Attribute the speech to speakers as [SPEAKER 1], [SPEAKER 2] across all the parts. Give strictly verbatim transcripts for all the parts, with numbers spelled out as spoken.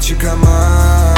[SPEAKER 1] başa çıkamam.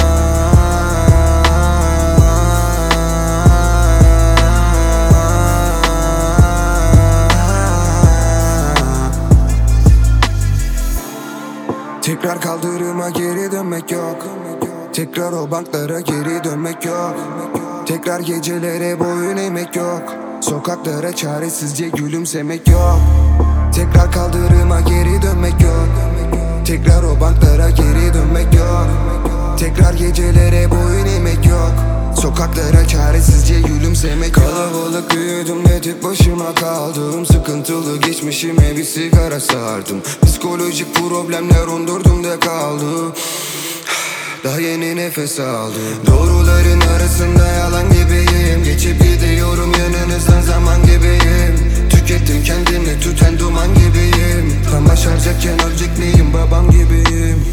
[SPEAKER 1] Tekrar kaldırıma geri dönmek yok. Tekrar o banklara geri dönmek yok. Tekrar gecelere boyun eğmek yok. Sokaklara çaresizce gülümsemek yok. Tekrar kaldırıma geri dönmek yok. Tekrar o banklara geri dönmek yok. Tekrar gecelere boyun eğmek yok. Sokaklara çaresizce gülümsemek yok. Kalabalık büyüdüm de tek başıma kaldım. Sıkıntılı geçmişime bir sigara sardım. Psikolojik problemler ondurdum da kaldı. Daha yeni nefes aldım. Doğruların arasında yalan gibiyim. Geçip gidiyorum yanınızdan zaman gibiyim. Tükettim kendimi tüten duman gibiyim. Tam başaracakken ölecek miyim babam gibiyim.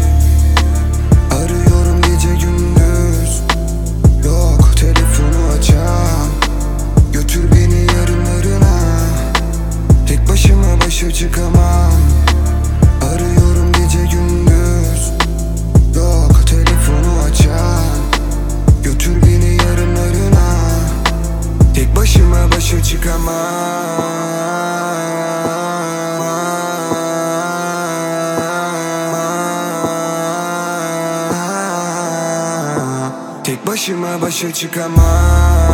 [SPEAKER 1] Arıyorum gece gündüz, yok telefonu açan. Götür beni yarınlarına, tek başıma başa çıkamam. Arıyorum gece gündüz, yok telefonu açan. Götür beni yarınlarına, tek başıma başa çıkamam. Tek başıma başa çıkamam.